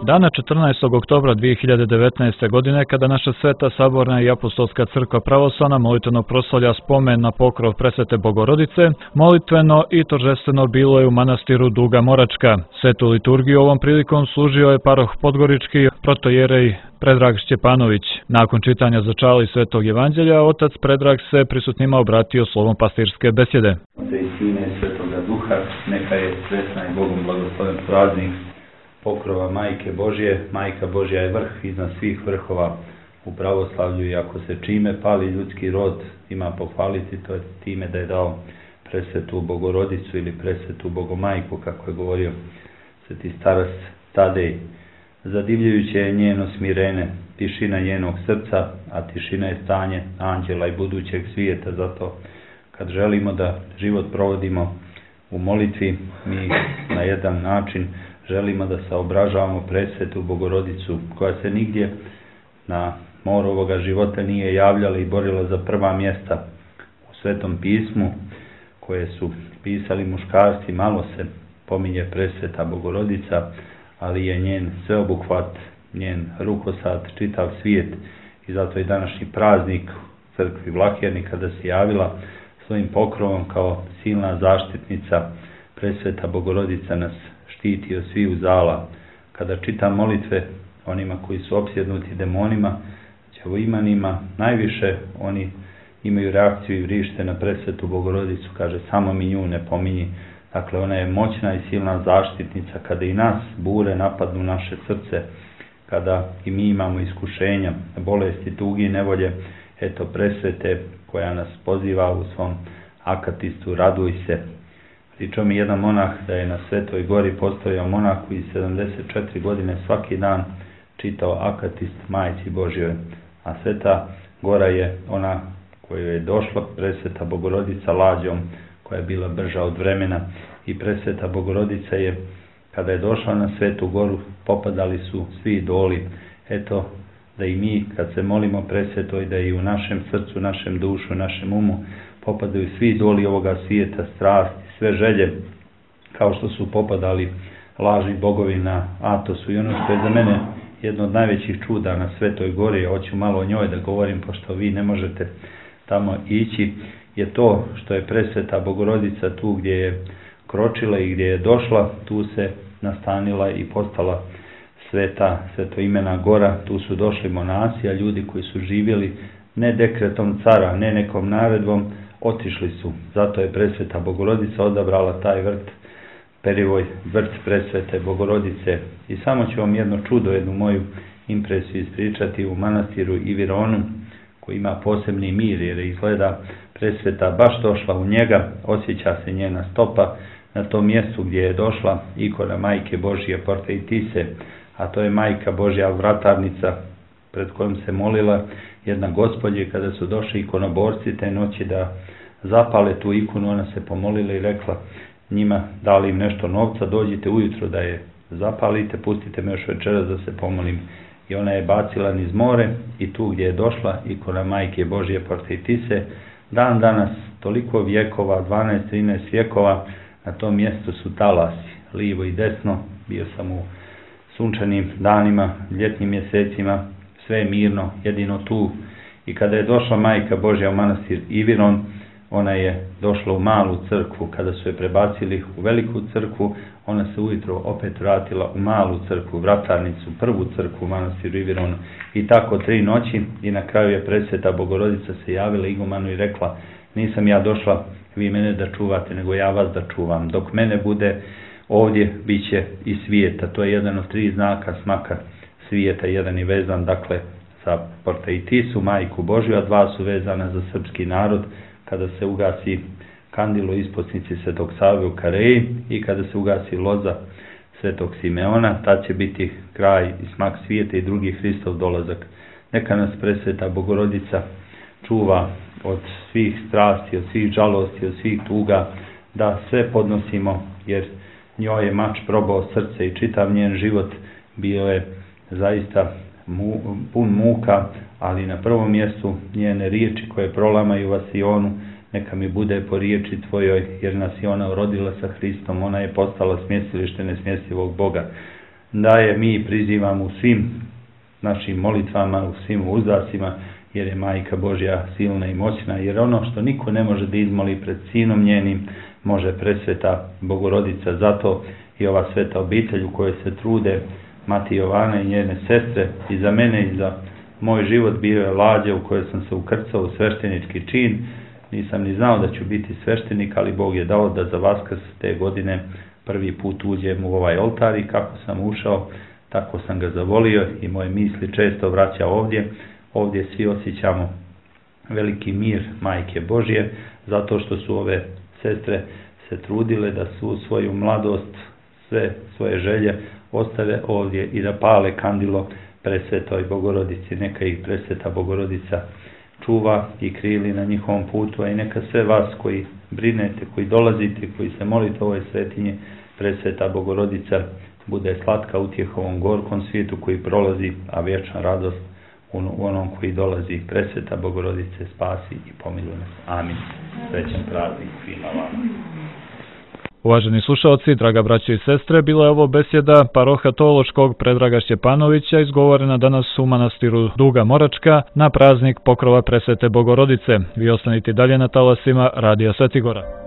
Dana 14. oktobra 2019. godine, kada naša Sveta Saborna i Apostolska crkva pravoslavna molitveno proslavlja spomen na pokrov Presvete Bogorodice, molitveno i торжествено bilo je u manastiru Duga Moračka. Svetu liturgiju ovom prilikom služio je paroh Podgorički protojerej Predrag Šćepanović. Nakon čitanja začali Svetog evanđelja, otac Predrag se prisutnima obratio slovom pastirske besjede. Oca i Sina i Svetoga Duha, neka je sretna i Bogom blagosloven praznik pokrova Majke Božje. Majka Božja je vrh iznad svih vrhova u pravoslavlju i ako se čime pali ljudski rod ima pohvaliti, to je time da je dao presvetu Bogorodicu ili presvetu Bogomajku, kako je govorio sveti starac Tadej. Zadivljujuće je njeno smirene, tišina njenog srca, a tišina je stanje anđela i budućeg svijeta. Zato kad želimo da život provodimo u molitvi, mi na jedan način želimo da saobražavamo presvetu Bogorodicu, koja se nigdje na moru ovoga života nije javljala i borila za prva mjesta. U Svetom pismu koje su pisali muškarci malo se pominje presveta Bogorodica, ali je njen sveobuhvat, njen rukosad, čitav svijet, i zato je današnji praznik u crkvi Vlahjerni kada se javila svojim pokrovom kao silna zaštitnica. Presveta Bogorodica nas štiti od svih zala. Kada čitam molitve onima koji su opsjednuti demonima, đavoimanima, najviše oni imaju reakciju i vrište na presvetu Bogorodicu, kaže samo mi nju ne pominji. Dakle, ona je moćna i silna zaštitnica kada i nas bure napadnu naše srce, kada i mi imamo iskušenja, bolesti, tugi i nevolje. Eto presvete koja nas poziva u svom akatistu, raduj se. Pričao mi jedan monah da je na Svetoj gori postojao monah koji 74 godine svaki dan čitao akatist Majci Božjoj, a Sveta gora je ona koju je došla presveta Bogorodica lađom, koja je bila brža od vremena, i presveta Bogorodica je, kada je došla na Svetu goru, popadali su svi idoli. Eto, da i mi kad se molimo presvetoj, da i u našem srcu, našem dušu, našem umu popadaju svi idoli ovoga svijeta, strasti, sve želje, kao što su popadali lažni bogovi na Atosu. I ono što je za mene jedno od najvećih čuda na Svetoj gori, hoću malo o njoj da govorim, pošto vi ne možete tamo ići, je to što je presveta Bogorodica tu gdje je kročila i gdje je došla, tu se nastanila i postala svetoimena gora. Tu su došli monasi, a ljudi koji su živjeli ne dekretom cara, ne nekom naredbom, otišli su. Zato je presveta Bogorodica odabrala taj vrt, Perivoj vrt presvete Bogorodice. I samo ću vam jedno čudo, jednu moju impresiju ispričati u manastiru Ivironu, koji ima posebni mir, jer izgleda presveta baš došla u njega, osjeća se njena stopa na tom mjestu gdje je došla ikona Majke Božje Portejtise, a to je Majka Božja vratarnica pred kojom se molila jedna gospođa. Kada su došli ikonoborci te noći da zapale tu ikonu, ona se pomolila i rekla njima, dali im nešto novca, dođite ujutro da je zapalite, pustite me još večeras da se pomolim. I ona je bacila niz more i tu gdje je došla ikona Majke Božje Portejtise, dan danas, toliko vjekova, 12-13 vjekova, na tom mjestu su talasi, lijevo i desno. Bio sam u sunčanim danima, ljetnim mjesecima, sve je mirno, jedino tu. I kada je došla Majka Božja u manastir Iviron, ona je došla u malu crkvu. Kada su je prebacili u veliku crkvu, ona se ujutro opet vratila u malu crkvu, vratarnicu, prvu crkvu u manastiru Ivironu. I tako 3 noći, i na kraju je presveta Bogorodica se javila igumanu i rekla, nisam ja došla vi mene da čuvate, nego ja vas da čuvam. Dok mene bude ovdje, bit će i svijeta. To je jedan od 3 znaka smaka svijeta. Jedan je vezan, dakle, za Portejtisu, Majku Božju, a 2 su vezana za srpski narod, kada se ugasi kandilo isposnici Svetog Save u Kareji i kada se ugasi loza Svetog Simeona, tad će biti kraj i smak svijeta i drugi Hristov dolazak. Neka nas presveta Bogorodica čuva od svih strasti, od svih žalosti, od svih tuga, da sve podnosimo, jer njoj je mač probao srce i čitav njen život bio je zaista pun muka, ali na prvom mjestu njene riječi koje prolamaju vasionu, neka mi bude po riječi tvojoj, jer nas je ona urodila sa Hristom, ona je postala smjestilište nesmjestivog Boga. da je mi prizivamo u svim našim molitvama, u svim uzdacima, jer je Majka Božja silna i moćna, jer ono što niko ne može da izmoli pred sinom njenim, može presveta Bogorodica. Zato i ova sveta obitelj u kojoj se trude Mati Jovana i njene sestre, i za mene i za moj život bio je lađa u kojoj sam se ukrcao u sveštenički čin. Nisam ni znao da ću biti sveštenik, ali Bog je dao da za Vaskrs te godine prvi put uđem u ovaj oltar, i kako sam ušao, tako sam ga zavolio i moje misli često vraća ovdje. Ovdje svi osjećamo veliki mir Majke Božje, zato što su ove sestre se trudile da su svoju mladost, sve svoje želje ostave ovdje i da pale kandilo presvetoj Bogorodici. Neka ih presveta Bogorodica čuva i krili na njihovom putu, a i neka sve vas koji brinete, koji dolazite, koji se molite ovoj svetinji, presveta Bogorodica bude slatka utjeha ovom gorkom svijetu koji prolazi, a vječna radost u onom koji dolazi. Presveta Bogorodice, spasi i pomiluj nas. Amin. Srećan praznik svima vama. Uvaženi slušalci, draga braće i sestre, bila je ovo besjeda paroha teološkog Predraga Šćepanovića, izgovorena danas u manastiru Duga Moračka na praznik pokrova presvete Bogorodice. Vi ostanite dalje na talasima Radija Svetigora.